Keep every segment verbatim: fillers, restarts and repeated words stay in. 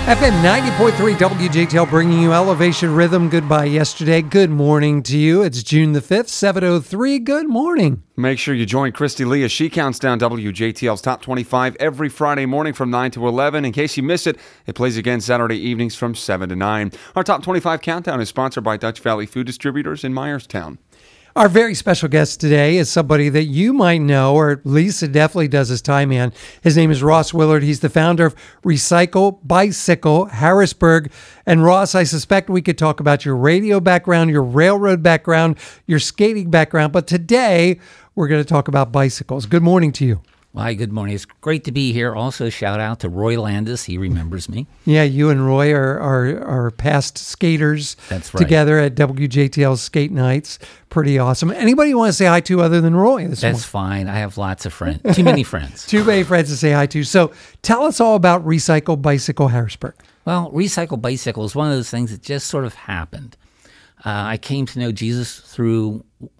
F M ninety point three W J T L bringing you Elevation Rhythm. Goodbye yesterday. Good morning to you. It's June the fifth, seven oh three. Good morning. Make sure you join Christy Lee as she counts down W J T L's Top twenty-five every Friday morning from nine to eleven. In case you miss it, it plays again Saturday evenings from seven to nine. Our Top twenty-five Countdown is sponsored by Dutch Valley Food Distributors in Myerstown. Our very special guest today is somebody that you might know, or at least it definitely does his time in. His name is Ross Willard. He's the founder of Recycle Bicycle Harrisburg. And Ross, I suspect we could talk about your radio background, your railroad background, your skating background. But today, we're going to talk about bicycles. Good morning to you. Hi, good morning. It's great to be here. Also, shout out to Roy Landis. He remembers me. Yeah, you and Roy are are, are past skaters. That's right. Together at W J T L's Skate Nights. Pretty awesome. Anybody you want to say hi to other than Roy this That's morning? fine. I have lots of friends. Too many friends. Too many friends to say hi to. So tell us all about Recycle Bicycle Harrisburg. Well, Recycle Bicycle is one of those things that just sort of happened. Uh, I came to know Jesus through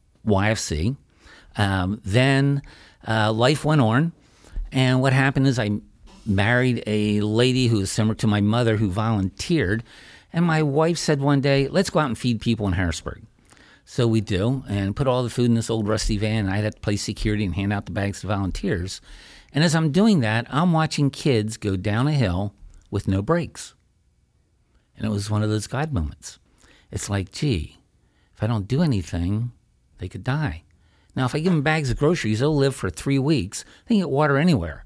Y F C. Um, then uh, life went on. And what happened is I married a lady who was similar to my mother who volunteered. And my wife said one day, let's go out and feed people in Harrisburg. So we do, and put all the food in this old rusty van. I had to play security and hand out the bags to volunteers. And as I'm doing that, I'm watching kids go down a hill with no brakes. And it was one of those God moments. It's like, gee, if I don't do anything, they could die. Now, if I give them bags of groceries, they'll live for three weeks. They can get water anywhere.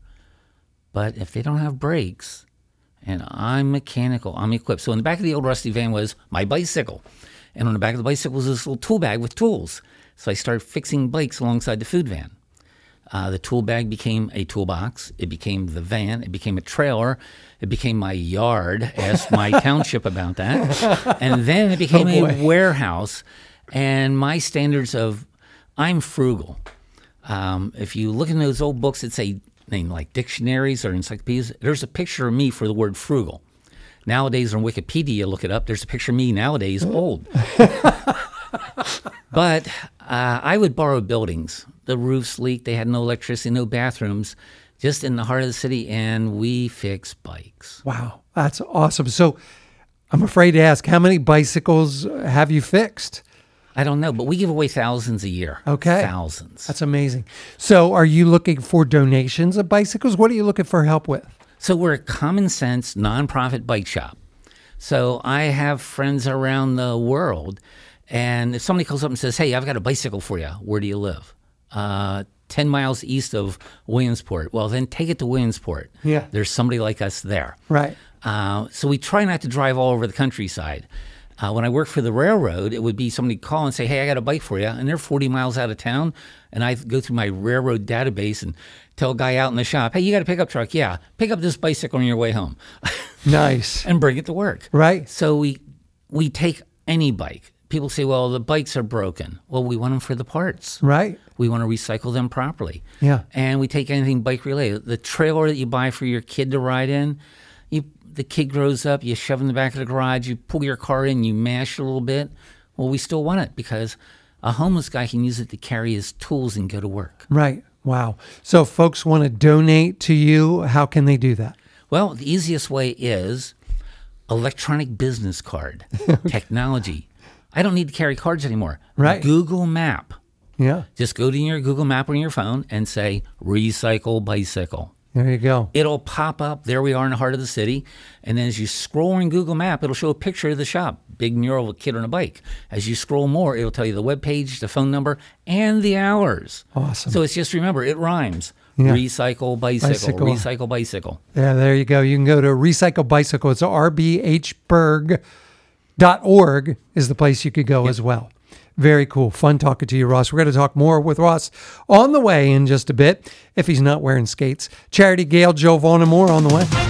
But if they don't have brakes, and I'm mechanical, I'm equipped. So in the back of the old rusty van was my bicycle. And on the back of the bicycle was this little tool bag with tools. So I started fixing bikes alongside the food van. Uh, the tool bag became a toolbox. It became the van. It became a trailer. It became my yard. Asked my township about that. And then it became Oh, a warehouse. And my standards of I'm frugal. Um, if you look in those old books that say, name like dictionaries or encyclopedias, there's a picture of me for the word frugal. Nowadays on Wikipedia, look it up, there's a picture of me nowadays old. But uh, I would borrow buildings. The roofs leaked, they had no electricity, no bathrooms, just in the heart of the city, and we fix bikes. Wow, that's awesome. So I'm afraid to ask, how many bicycles have you fixed? I don't know, but we give away thousands a year. Okay. Thousands. That's amazing. So are you looking for donations of bicycles? What are you looking for help with? So we're a common sense nonprofit bike shop. So I have friends around the world, and if somebody calls up and says, hey, I've got a bicycle for you, where do you live? Uh, ten miles east of Williamsport. Well, then take it to Williamsport. Yeah. There's somebody like us there. Right. Uh, so we try not to drive all over the countryside. Uh, when I worked for the railroad, it would be somebody call and say, hey, I got a bike for you. And they're forty miles out of town. And I go through my railroad database and tell a guy out in the shop, hey, you got a pickup truck? Yeah. Pick up this bicycle on your way home. Nice. And bring it to work. Right. So we we take any bike. People say, well, the bikes are broken. Well, we want them for the parts. Right. We want to recycle them properly. Yeah. And we take anything bike related. The trailer that you buy for your kid to ride in, you the kid grows up, you shove in the back of the garage, you pull your car in, you mash it a little bit. Well, we still want it because a homeless guy can use it to carry his tools and go to work. Right. Wow. So if folks want to donate to you, how can they do that? Well, the easiest way is electronic business card, technology. I don't need to carry cards anymore. Right. Google Map. Yeah. Just go to your Google Map on your phone and say, Recycle Bicycle. There you go. It'll pop up. There we are in the heart of the city. And then as you scroll in Google Map, it'll show a picture of the shop. Big mural of a kid on a bike. As you scroll more, it'll tell you the webpage, the phone number, and the hours. Awesome. So it's just, remember, it rhymes. Yeah. Recycle bicycle, Bicycle. recycle bicycle. Yeah, there you go. You can go to Recycle Bicycle. It's r b h berg dot org is the place you could go Yep. as well. Very cool. Fun talking to you, Ross. We're going to talk more with Ross on the way in just a bit, if he's not wearing skates. Charity Gale, Joe Vaughn, and more on the way.